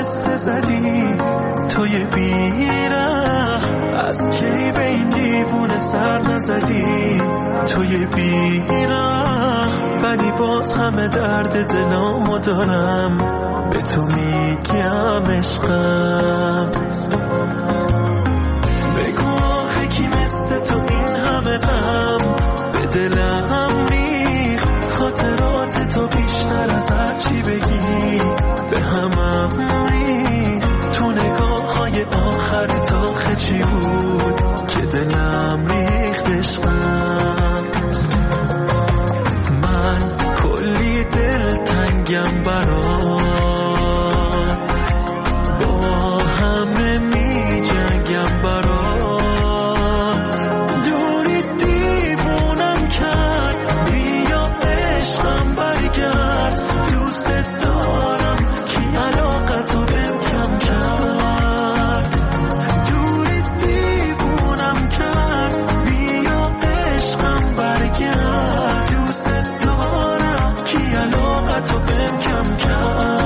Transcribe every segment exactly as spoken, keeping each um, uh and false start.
قصه زدی توی بیره، از کی به این دیوونه سر نزدی توی بیره، ولی باز همه درد دلامو دارم به تو میگم عشقم. بگو آخه کی مثل تو این همه غم به دلم ریخ، خاطرات تو بیشتر از هر چی بگی به همم ریخ، تو نگاه های آخر تا چی بود که دلم ریخت عشقم. من کلی دل تنگم برات، با همه می جنگم برات، دوری دیوونم کرد، بیا عشقم برگرد، دوست دارم کی علاقتو بهم کم کرد، دوری دیوونم کرد، بیا عشقم برگرد، دوست دارم کی علاقتو بهم کم کرد.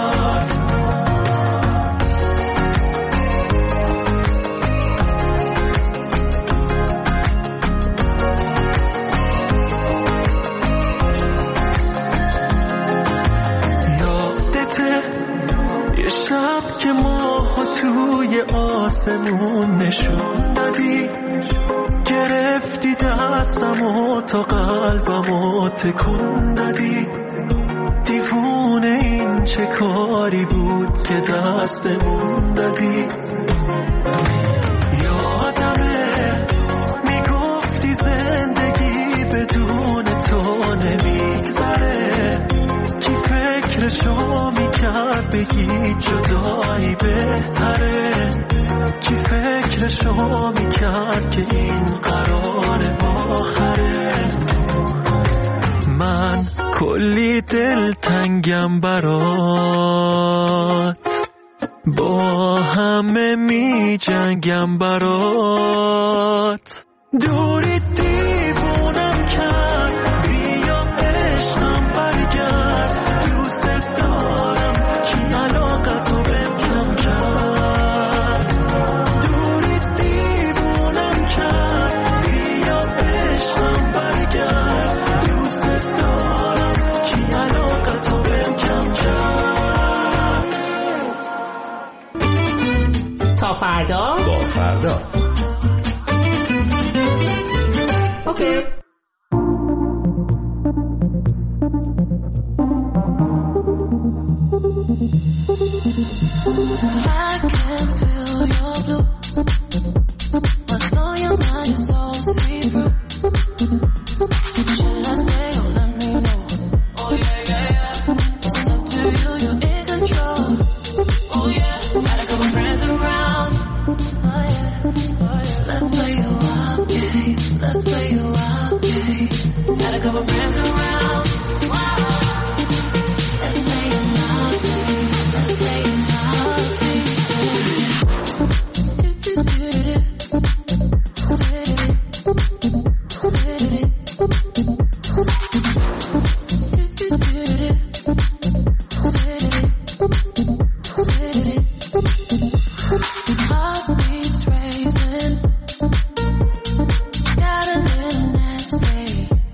یه شب که ماها توی آسمون نشون دادی، گرفتی دستم و تا قلبم و تکون دادی، دیوونه این چه کاری بود که دستمون دادی. یادمه میگفتی زندگی بدون تو نمیگذره، کی فکرشو میکرد بگی جدایی بهتره، کی فکرشو میکرد که این قرار آخره. من کلی دل تنگم برات، با همه می جنگم برات، دوری دیوونم کرد، بیا عشقم برگرد، دوست دارم کی علاقتو بهم کم کرد، دوری دیوونم کرد، بیا عشقم برگرد، دوست دارم کی علاقتو بهم کم کرد. تا فردا با فردا اوکی. I can feel your blue. What's on your mind is so see-through. Should I stay or let me know? Oh yeah, yeah, yeah. It's up to you, you're in control. Oh yeah, got a couple friends around. Oh yeah, oh yeah. Let's play a wild game. Let's play a wild game. Got a couple friends around. Wow. Let's play a wild game. Let's play a wild game. Do do do do do. Heartbeats racing, got a little nasty.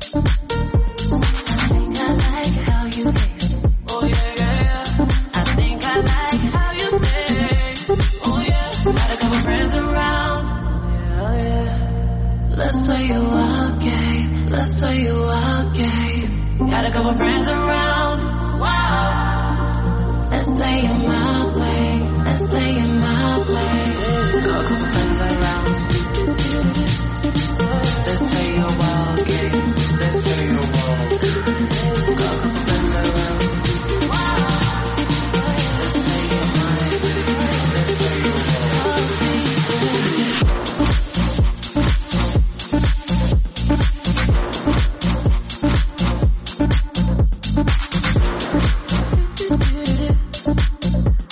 I think I like how you taste. Oh yeah, yeah, yeah. I think I like how you taste. Oh yeah, got a couple friends around. Yeah, yeah. Let's play a wild game. Let's play a wild game. Got a couple friends around. Wow. Let's play in my way. Let's play in my way. Got a couple friends around. Let's play a wild game. Let's play a wild game. Got a couple friends around. Wow. Let's play in my way. Let's play a wild game.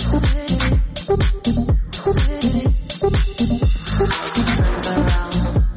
Friends around.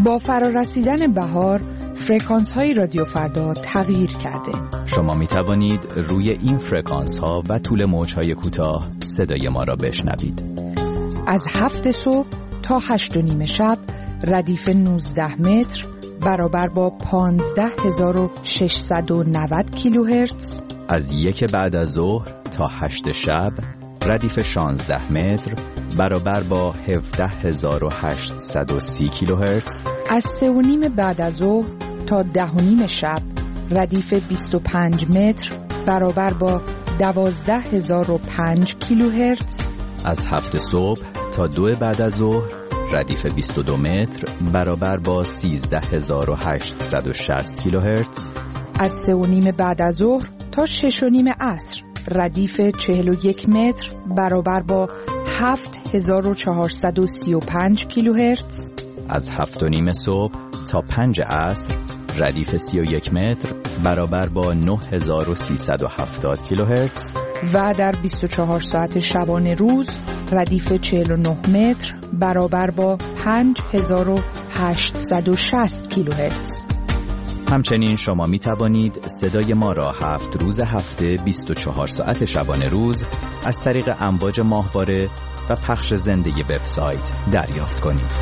با فرارسیدن بهار فرکانس های رادیو فردا تغییر کرده. شما می توانید روی این فرکانس ها و طول موج های کوتاه صدای ما را بشنوید. از هفت صبح تا هشت و نیم شب ردیف نوزده متر برابر با پانزده هزار و ششصد و نود کیلوهرتز. از یک بعد از ظهر تا هشت شب ردیف شانزده متر برابر با هفده هزار و هشتصد و سی کیلوهرتز. از سه و نیم بعد از ظهر تا ده و نیم شب ردیف بیست و پنج متر برابر با دوازده هزار و پنج کیلوهرتز. از هفت صبح تا دو بعد از ظهر ردیف بیست و دو متر برابر با سیزده هزار و هشتصد و شصت کیلوهرتز. از سه و نیم بعد از ظهر تا شش و نیم عصر ردیف چهل و یک متر برابر با هفت هزار و چهارصد و سی و پنج کیلوهرتز. از هفت و نیم صبح تا پنج عصر ردیف سی و یک متر برابر با نه هزار و سیصد و هفتاد کیلوهرتز. و در بیست و چهار ساعت شبانه روز ردیف چهل و نه متر برابر با پنج هزار و هشتصد و شصت کیلوهرتز. همچنین شما می توانید صدای ما را هفت روز هفته بیست و چهار ساعت شبانه روز از طریق امواج ماهواره و پخش زنده وبسایت دریافت کنید.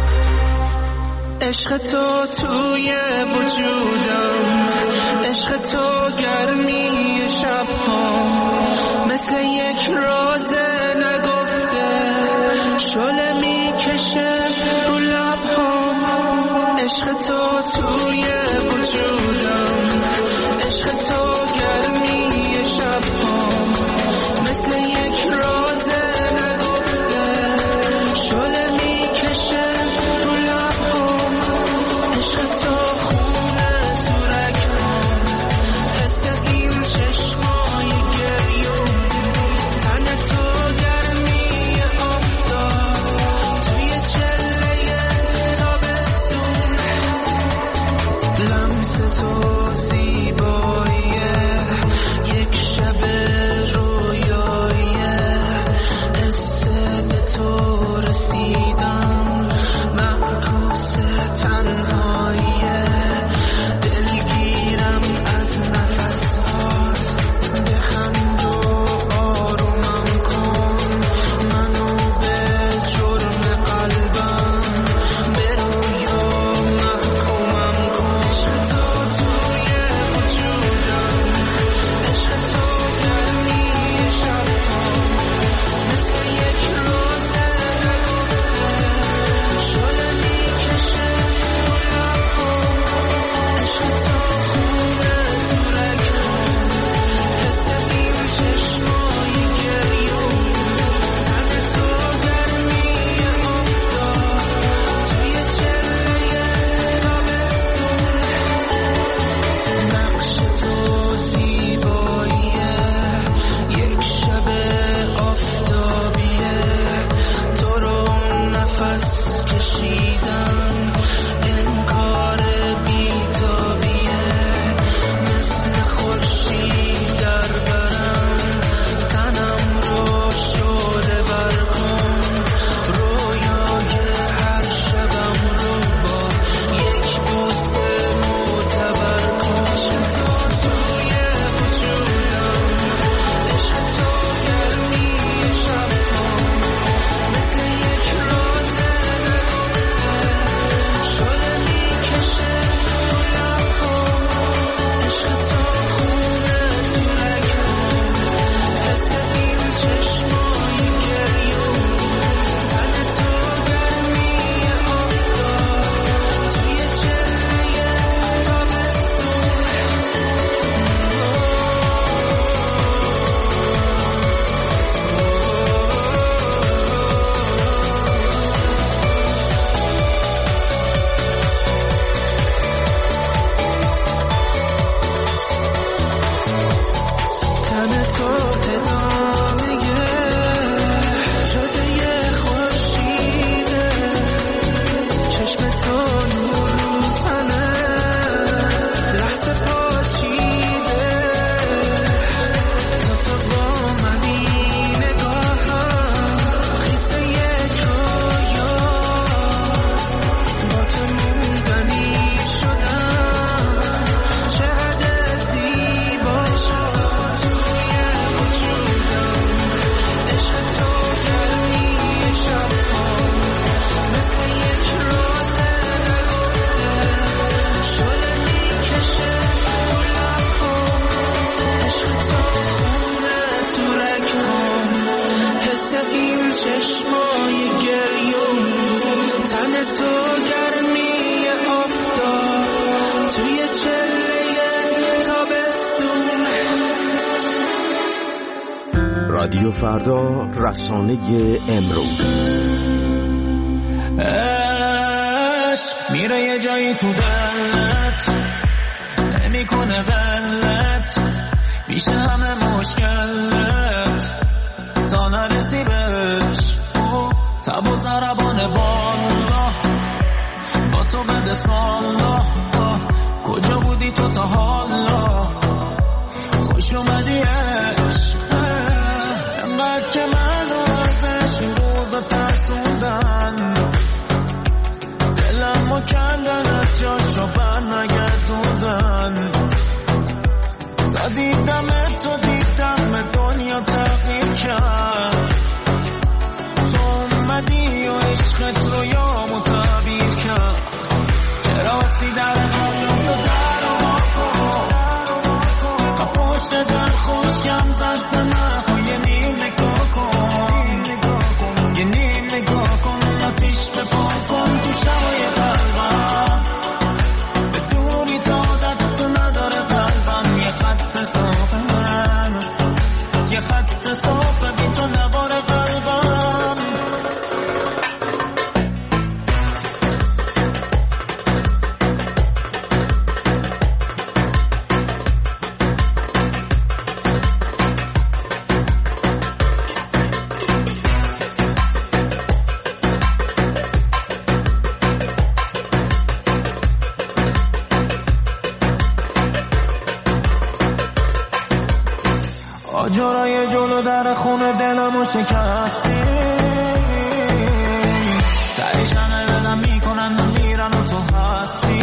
عشق تو توی وجودم، عشق تو گرمی شب‌ها، مثل یک راز نگفته شعله میکشه رو لب‌هام. عشق تو توی وجودم، عشق تو گرمی شب‌ها، مثل یک راز نگفته شعله میکشه رو لب‌هام. عشق تو خونه تو رگ‌هام، حس این چشمای گریون، تن تو گرمی آفتاب توی چله تابستون. لمس تو زیباییه، یک شب رویاییه، قصه به تو رسیدم، معکوس تنهاییه، دلگیرم از نفسات، بخند و آرومم کن، منو به جرم قلبم به رویا محکومم کن. عشق تو توی وجودم، عشق تو گرمی شب‌ها، مثل یک راز نگفته شعله میکشه رو لب‌هام. عشق تو خونه تو رگ‌هام، حس این چشمای گریون، تن تو گرمی آفتاب توی چله تابستون. نقش تو زیباییه، یک شب آفتابیه، تو رو نفس کشیدم، انکار بیتابیه، مثل خورشید در برم، تنم رو شعله بر کن، رویای هر شبم رو با یک بوسه معتبر کن. عشق تو توی وجودم، عشق تو گرمی شب‌ها، مثل یک راز نگفته من تو گرمی آفتاب توی چله تابستون. رادیو فردا، رسانه امروز. عشق میره یه جایی تو دلت، نمیکنه غلط، میشه همه مشکلت تا نرسی بهش. تب و ضربان بالا با تو بده سالا، کجا بودی تو تا حالا؟ خوش اومدی عشق، انقدر که منو ازش این روزا ترسوندن، دلمو کندن از جاشو بر نگردوندن. تا دیدم تو دیدم دنیا تغییر کرد، تو اومدی و عشقت رو یامو تعبیر کرد. چرا وسی در قلبم تو در و ما کن، تا پشت در خوشگم زد به من. یه نیم نگاه کن، یه نیم نگاه کن، آتیش به پا کن تو شبای قلبم. بدونی تا عادت تو نداره قلبم، یه خط صاف من، یه خط صاف بی تو نوار قلبم. آجرای جلو در خونه دلمو شکستی، تریش همه بدم میکنن و میرن و تو هستی.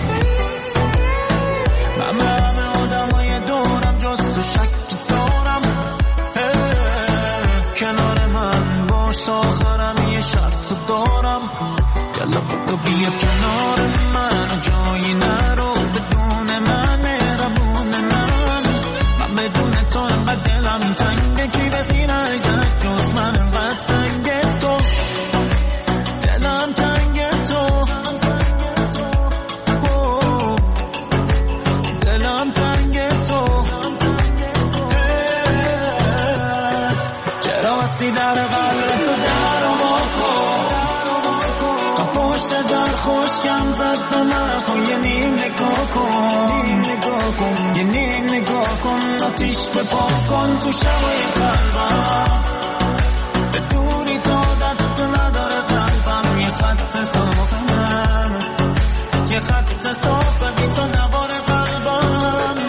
من به همه آدمای دورم جز تو شک دارم، کنار من باش آخرم یه شرط تو دارم. یلا بدو بیا کنار من، جایی نرو بدون من، مهربون من. من بدون تو انقدر دلم تنگه، کی به سینه زد جز من انقدر سنگه. تو دلم تنگه، تو دلم تنگه، تو چرا وسی در قلب تو در و ما کن، تا پشت در خوشگم زد به من. یه نیم نگاه کن، یه نیم نگاه کن، آتیش به پا کن تو شبای قلبم. بدونی تا عادت تو نداره قلبم، یه خط صاف من، یه خط صاف بی تو نوار قلبم.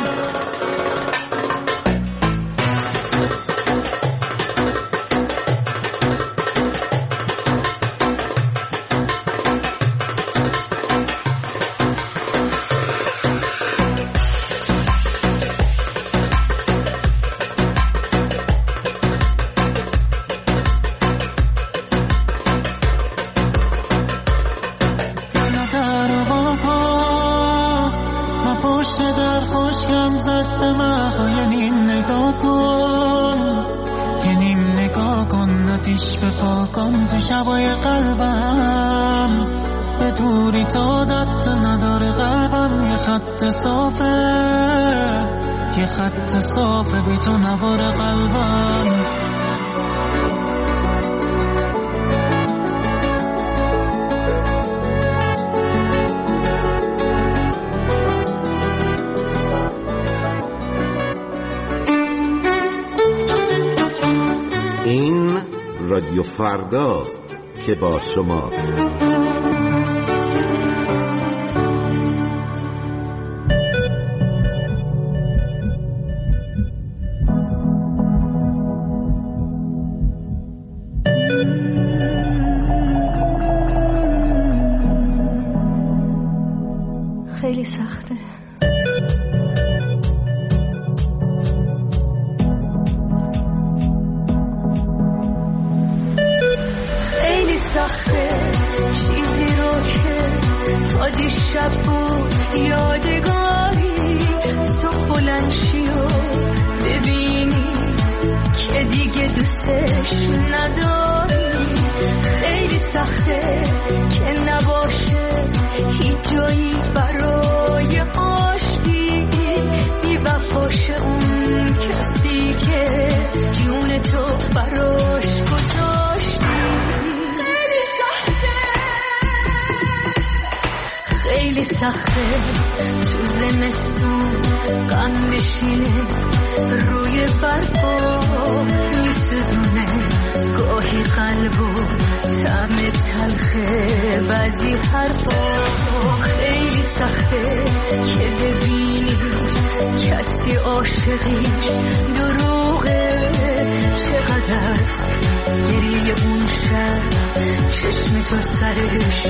شبای قلبم بدوری تا دت نداره قلبم، یه خط صافه، یه خط صافه بی تو نوار قلبم. این رادیو فرداست که با شماست. خیلی سخته. خیلی سخته چیزی رو که تا دیشب بود یادگاری، صبح بلند شی و ببینی که دیگه دوستش نداری. خیلی سخته که خیلی سخته تو زمستون غم بشینه روی برفا میسوزونه گاهی قلبو طعم تلخه بعضی حرفا خیلی سخته که ببینی کسی عاشقیش دروغه چقدر است گریه اون شب چشم تو سرش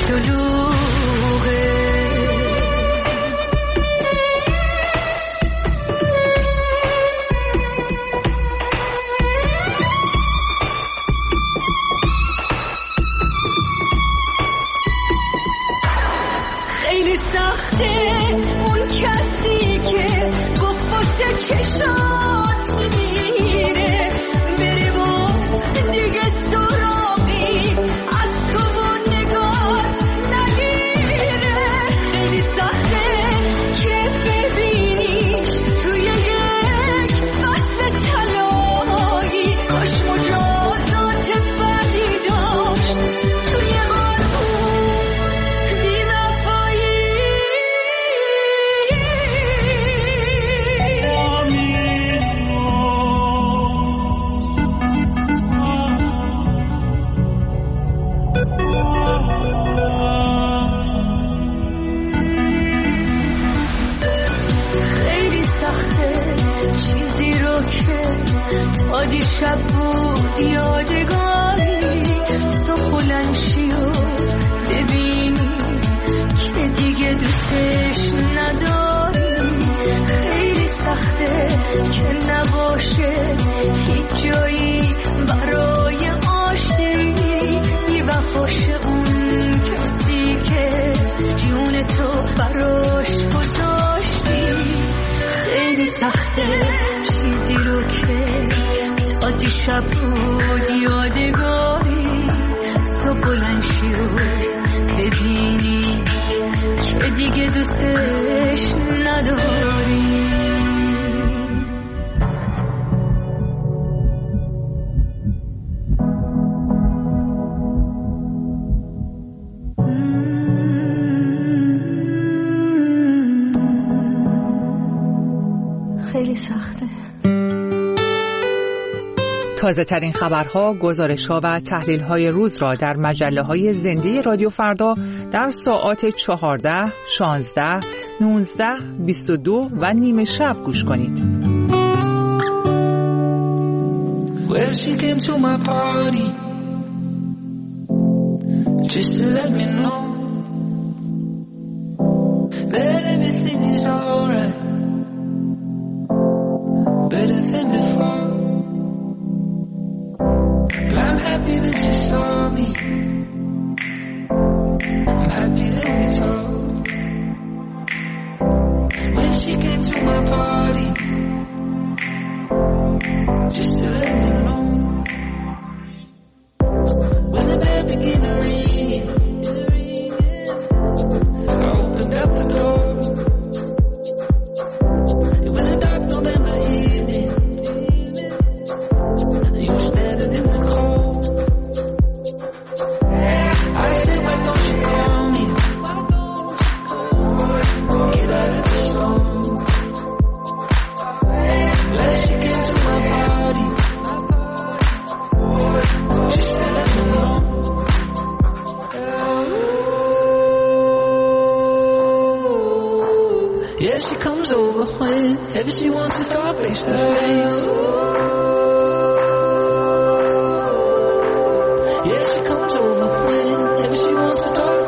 شلوغه خیلی سخته اون کسی که گفت واسه چشات میمیره بره با دیگه سراغی از تو و نگات نگیره خیلی سخته که ببینیش توی یک فصل طلایی کاش مجازات بدی داشت توی دیشب بود یادگاری صبح بلند شی و ببینی که دیگه دوستش نداری خیلی سخته که نباشه هیچ جایی برای آشتی بی وفاش اون کسی که جون تو براش گذاشتی خیلی سخته چیزی رو که دیشب بود یادگاری صبح بلند شی و ببینی که دیگه دوستش نداری خیلی سخته. تازه ترین خبرها، گزارش‌ها و تحلیل‌های روز را در مجله‌های زنده رادیو فردا در ساعات چهارده، شانزده، نوزده، بیست و دو و نیمه شب گوش کنید. Well, she came to my party just to let me know that everything is alright, better than before. I'm happy that you saw me. I'm happy that we talked. When she came to my party, just to let me know. When the bell began to ring, I opened up the door. It was a dark November evening. You were standing in the cold. I said, why don't you call me? Get out of the storm. Well, she came to my party just to let me know. Yeah, she comes over whenever she wants to talk face to face. Yeah, she comes over whenever she wants to talk.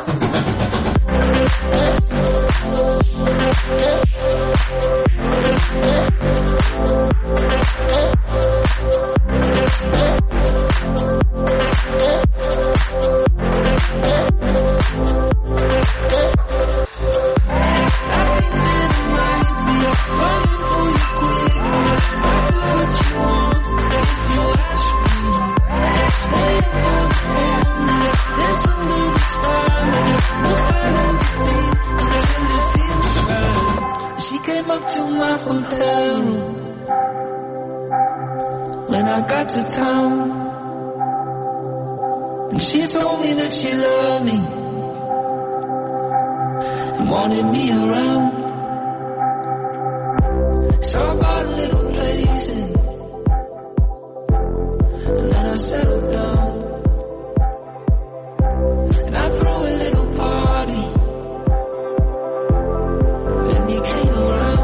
To town, and she told me that she loved me, wanted me around. So I bought a little place and, and then I settled down. And I threw a little party and you came around.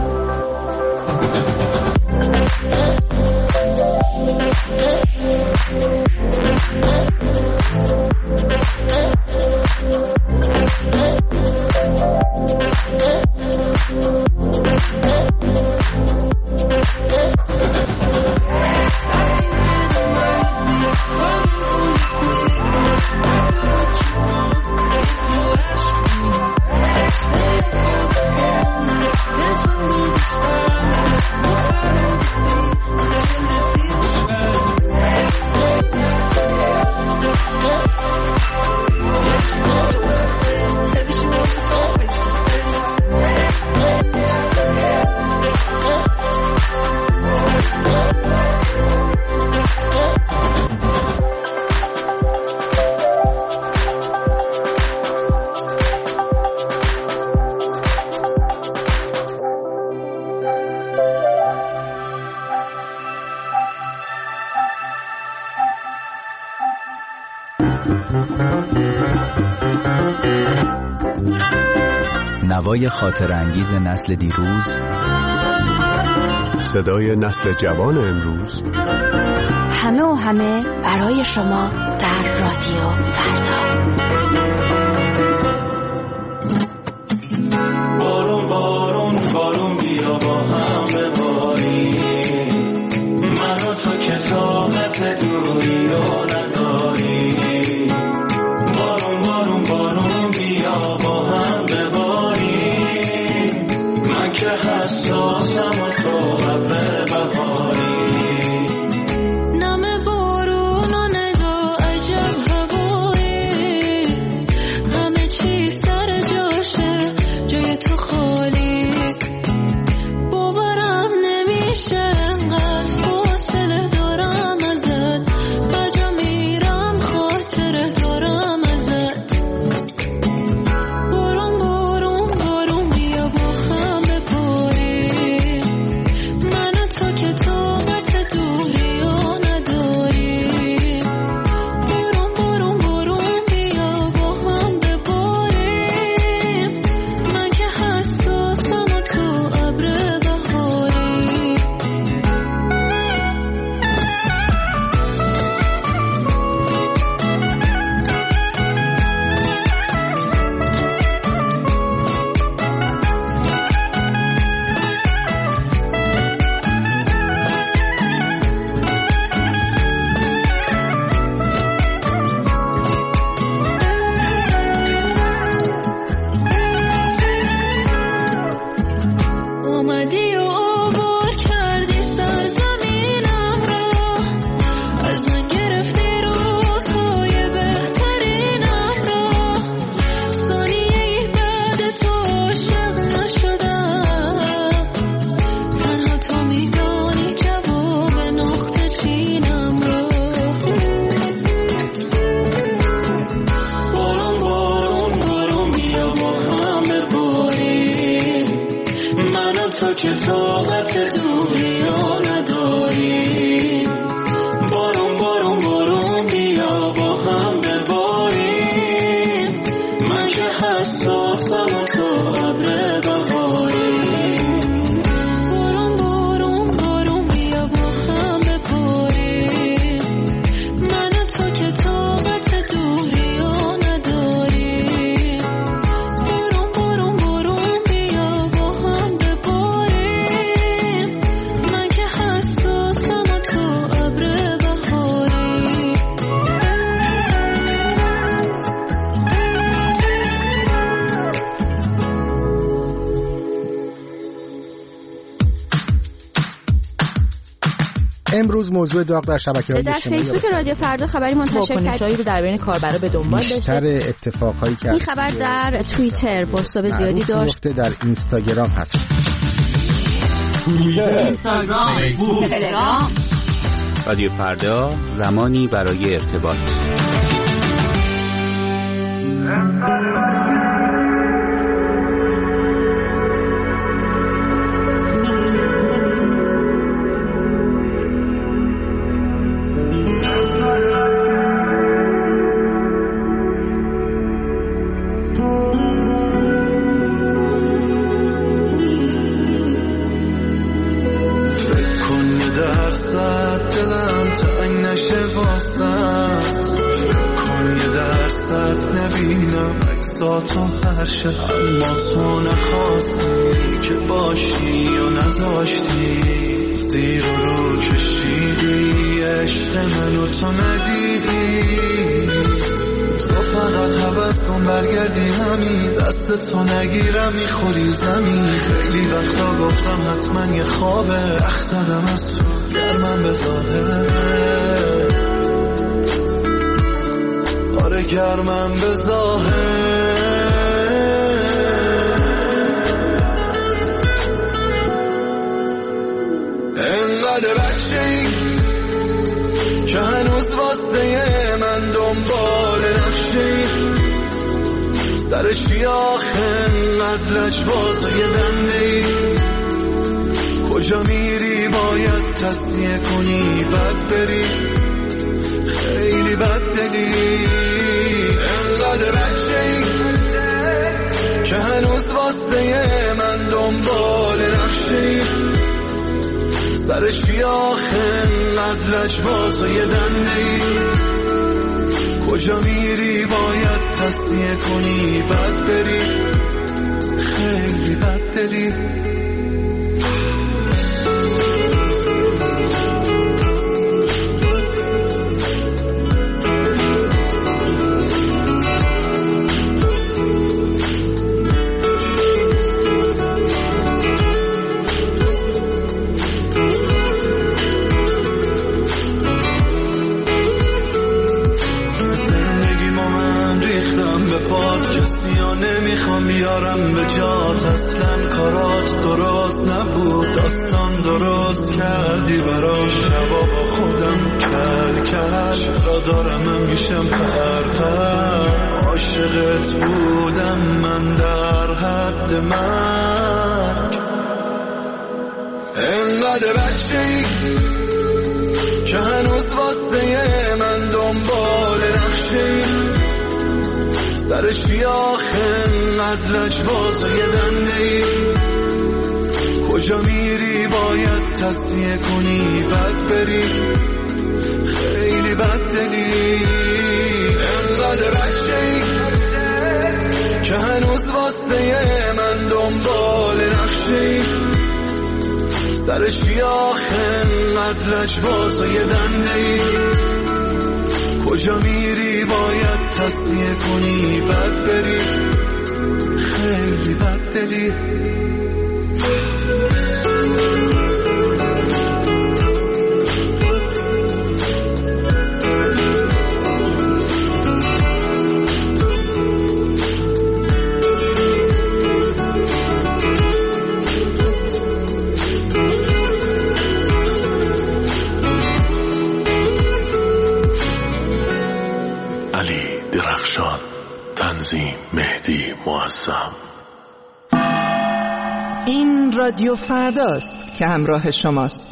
نوای خاطر انگیز نسل دیروز، صدای نسل جوان امروز، همه و همه برای شما در رادیو فردا. بارون بارون بارون بیا با هم بباریم، من و تو که طاقت دوری رو نداریم. بارون بارون بارون بیا با هم بباریم، من که حساسم و تو ابر بهاری. نم بارون و نگاه عجب هوایی، همه چی سر جاشه جای تو خالی. باورم نمیشه انقدر فاصله دارم ازت، بر جا میرم خاطره دارم ازت. بارون بارون بارون بیا با هم بباریم، من و تو که طاقت دوری رو نداریم. بارون بارون بارون بیا با هم بباریم، من که حساسم و تو ابر بهاری. اومدی و عبور کردی سرزمینم رو، از من گرفتی روزهای بهترینم رو. ثانیه‌ای بعد تو عاشق نشدم، تنها تو میدانی جواب نقطه چینم رو. بارون بارون بارون بیا با هم بباریم، من و تو که طاقت دوری رو نداریم. بارون بارون بارون بیا با هم بباریم، من که حساسم و تو ابر بهاری. بارون بارون بارون بیا با هم بباریم، من و تو که طاقت دوری رو نداریم. بارون بارون بارون بیا با هم بباریم، من که حساسم و تو ابر بهاری. امروز موضوع داغ در شبکه‌های در اجتماعی فیسبوک رادیو فردا خبری منتشر واکنش‌هایی کرد. رو در بین کاربرا به دنبال بیشتر داشته. اتفاقهایی که این خبر در توییتر بازتاب زیادی داشت. در اینستاگرام هست. اینستاگرام، فیسبوک، تلگرام. رادیو فردا، زمانی برای ارتباط. عکسات و هر شب، اما تو نخواستی که باشی و نذاشتی، زیر و رو کشیدی عشق منو تو ندیدی. تو فقط حوض کن برگردی همین، دست تو نگیرم میخوری زمین. خیلی وقتا گفتم حتما یه خوابه، اخ زدم از تو گرمم به ظاهر، آره گرمم به ظاهر. انقدر بچه‌ای که هنوز واسه من دنبال نقشه‌ای، سر چی آخه انقدر لجباز و یه دنده‌ای. کجا میری باید تصیه کنی بد بری، خیلی بد دلی. انقدر بچه‌ای که هنوز واسه من دنبال نقشه‌ای، سر چی آخه انقدر لجباز و یه دنده‌ای. کجا میری باید تصیه کنی بد بری، خیلی بد دلی. نمیخوام بیارم به جات، اصلا کارات درست نبود، داستان درست کردی برام، شبا با خودم کل کل. چرا دارم هم میشم پر پر، عاشقت بودم من در حد مرگ. انقدر بچه‌ای که هنوز واسه من دنبال نقشه‌ای، سر چی آخه انقدر لجباز و یه دنده‌ای. کجا میری باید تصیه کنی بد بری، خیلی بد دلی. انقدر بچه‌ای که هنوز واسه من دنبال نقشه‌ای، سر چی آخه انقدر لجباز و یه دنده‌ای. کجا میری باید تصیه کنی بد بری، خیلی بد دلی. تنظیم مهدی معظم. این رادیو فرداست که همراه شماست.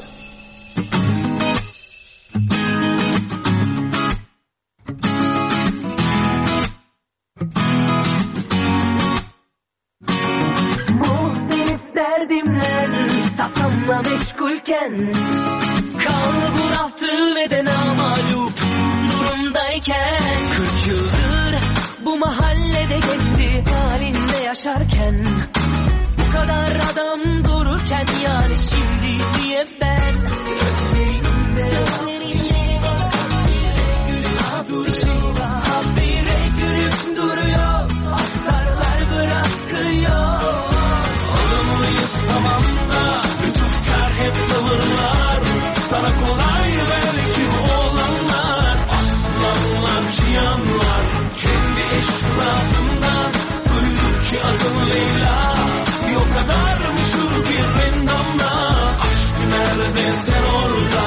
Muhtelif derdimle kafamla meşgulken, kal bu raftı ve de namalup durumdayken, kırk yıldır bu mahallede kendi halinde yaşarken, bu kadar adam dururken, yani şimdi niye ben gözlerinde habire gülüp duruyor, astarlar bırakıyor. Adamıyız tamam da lütufkar hep tavırlar, sana kolay belki bu olanlar, aslanlar şiyanlar. Eşrafından duyduk ki adın Leyla, bir o kadar meşhur bir endamla, aşk nerede sen orada?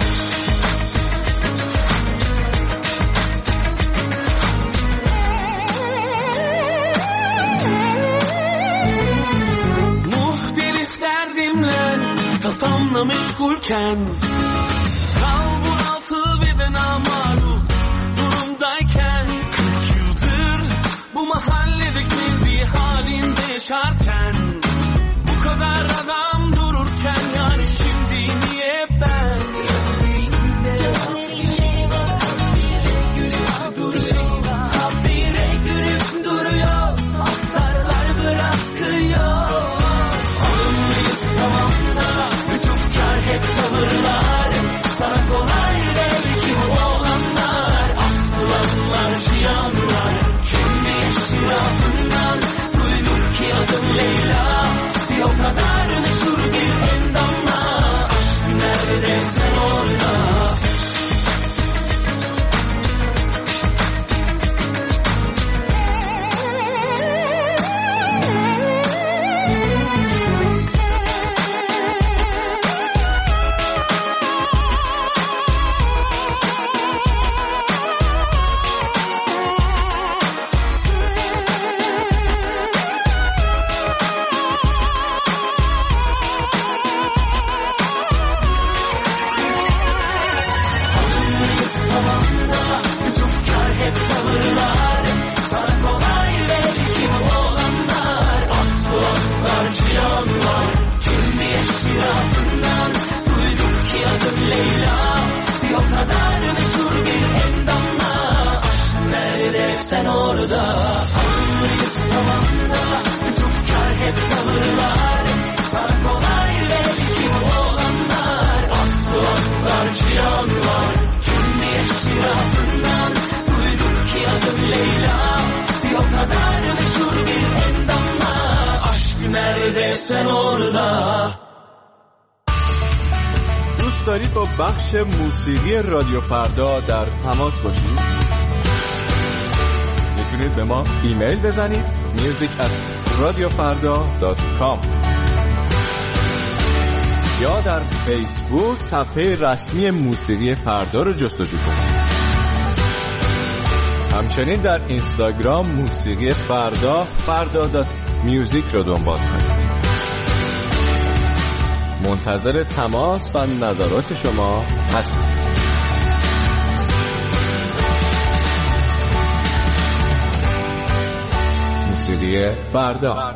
Muhtelif derdimle tasamla meşgulken, kal bunaltı ve de namalu durumdayken, bu mahallede kendi halinde yaşarken, bu kadar adam dururken, yani şimdi niye ben gözlerinde habire gülüp duruyor, habire gülüp duruyor, ki adım Leyla. Yok kadar meşhur bir endamla. Aşk nerede sen orada. Sen orada anlıyız tavanda. Lütufkar hep tavırlar. Sana kolay belki bu olanlar. Aslı atlar cihanlar. Kendi eşrafından duyduk ki adım Leyla. Bir o kadar meşhur bir endamla. Aşk nerede sen orada. دوست دارید با بخش موسیقی رادیو فردا در تماس باشید؟ میتونید به ما ایمیل بزنید music at radiofarda dot com یا در فیسبوک صفحه رسمی موسیقی فردا رو جستجو کنید. همچنین در اینستاگرام موسیقی فردا فردا دات میوزیک رو دنبال کنید. منتظر تماس و نظرات شما هستیم. موسیقی فردا.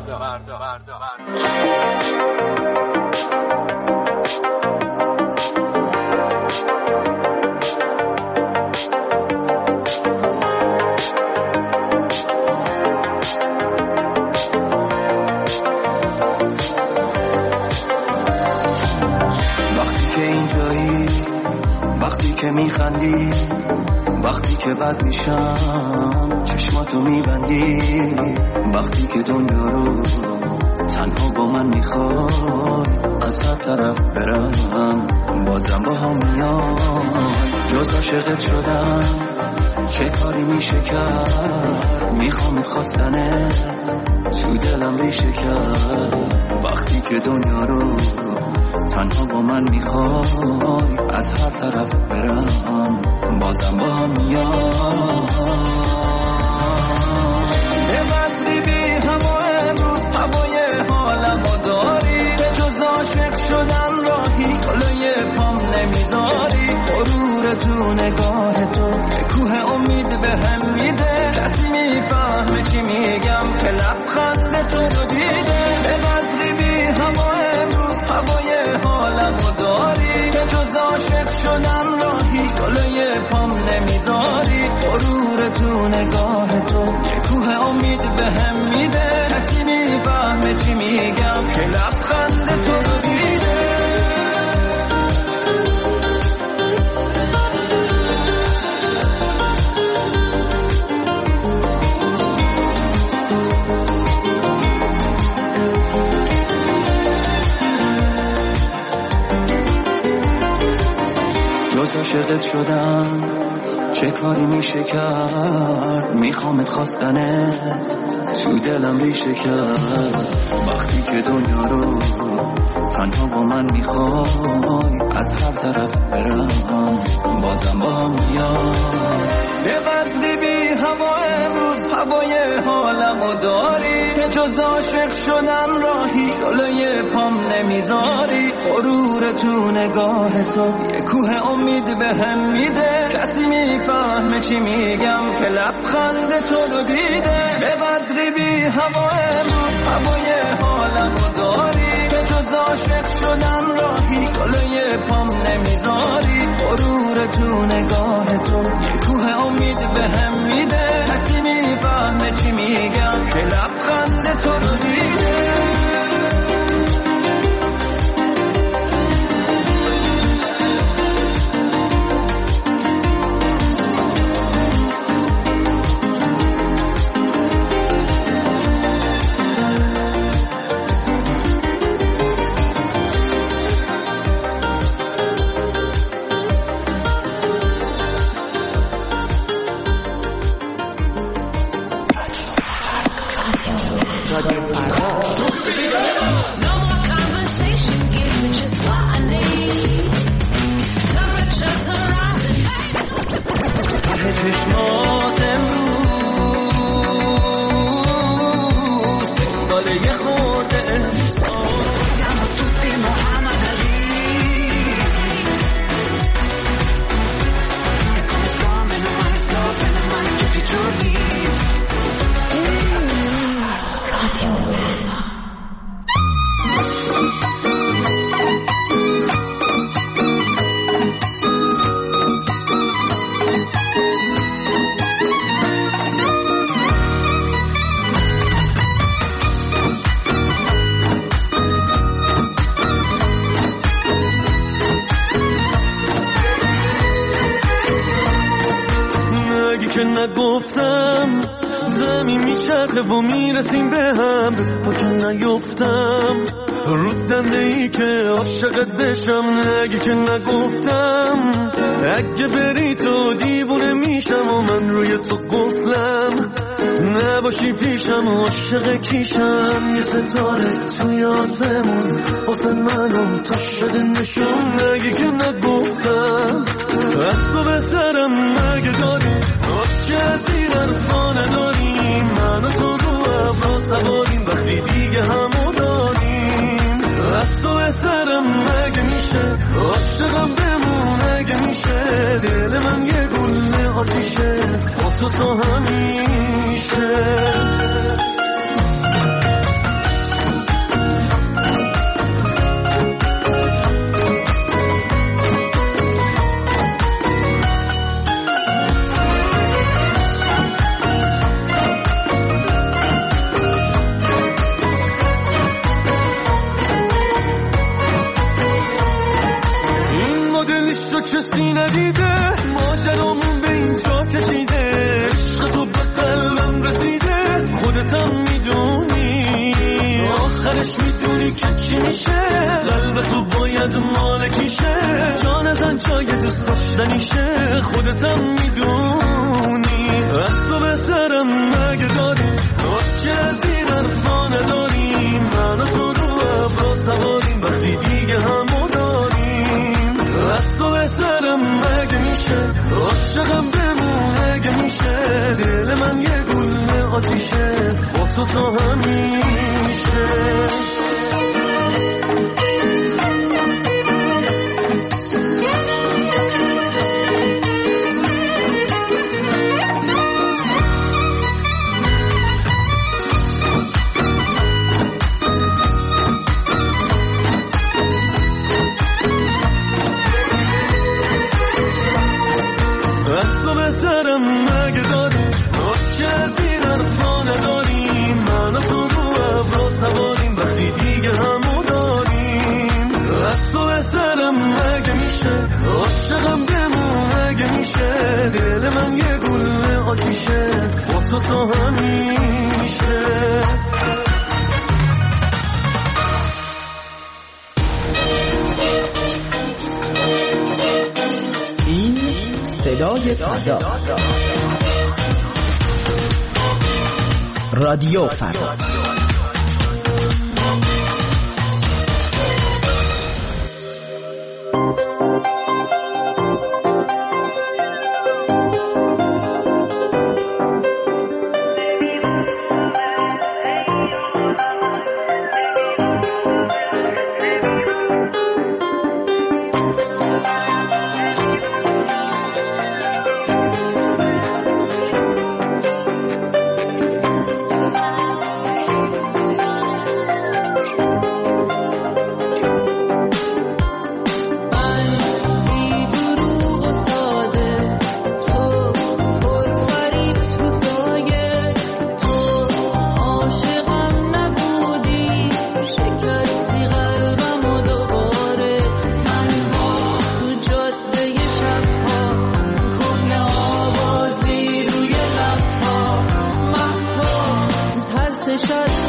که میخندی وقتی که بد میشم چشماتو میبندی وقتی که دنیا رو تنها با من میخوای از هر طرف برم بازم با هم میای جز عاشقت شدم چه کاری میشه کرد میخوامت خواستنت تو دلم ریشه کرد وقتی که دنیا رو تنها با من میخوای از هر طرف برم بازم با هم میای به بدری بی همه امروز هوای حالمو داری به جز عاشق شدن راهی جلوی پام نمیذاری غرور تو نگاه تو یه کوه امید به هم میده کسی میفهمه چی میگم که لبخند تو رو دیده به بدری بی همه امروز هوای حالمو داری به جز عاشق شدن راهی جلوی پام نمیذاری غرور تو نگاه تو یه کوه امید به هم میده کسی میفهمه چی میگم که لبخند تو رو دیده عاشقت شدم چه کاری میشه کرد میخوامت خواستنت تو دلم ریشه کرد وقتی که دنیا رو تنها با من میخوای از هر طرف برم بازم با هم میای به قدری بی هوا امروز هوای حالمو داری به جز عاشق شدن راهی جلوی پام نمیذاری غرور تو نگاه تو یه کوه امید به هم میده کسی میفهمه چی میگم که لبخند تو رو دیده به قدری بی هوا امروز هوای حالمو داری به جز عاشق شدن راهی جلوی پام نمیذاری غرور تو نگاه تو یه کوه امید به هم میده کسی میفهمه چی میگم که لبخند تو رو دیده رادیو فردا. چشمات امروز داره یه خورده احساس توی محمد علی کامل من اسلاف من کسی جوری که نگفتم زمین میچرخه و میرسیم به هم با که نیفتم رود دنده ای که عاشقت بشم نگی که نگفتم اگه بری تو دیوونه میشم و من روی تو قفلم نباشی پیشم و عاشق کیشم یه ستاره توی آسمون واسه منم تو شده نشون نگی که نگفتم از تو بهترم مگه داری که از این حرفا نداریم من و تو رو ابرا سواریم وقتی دیگه همو داریم از تو بهترم مگه میشه عاشقم بمون اگه میشه دل من یه گل آتیشه با تو تا همیشه تو کسی ندیده ماجرامون به اینجا کشیده عشق تو به قلبم رسیده خودتم میدونی آخرش میدونی که چی میشه قلب تو باید مالکیشه جان زن جای دوست داشتنیشه خودتم میدونی از تو بهترم مگه داری که از این حرفا نداریم من و تو رو ابرا سواریم وقتی دیگه همو داریم از تو بهترم مگه میشه عاشقم بمون اگه میشه دل من یه گل آتیشه با تو تا همیشه بهترم مگه داری که از این حرفا نداریم من و تو رو ابرا سواریم وقتی دیگه همو داریم از تو بهترم مگه میشه عاشقم بمون اگه میشه دل من یه گل آتیشه با تو تا همیشه صدای فردا رادیو فردا شد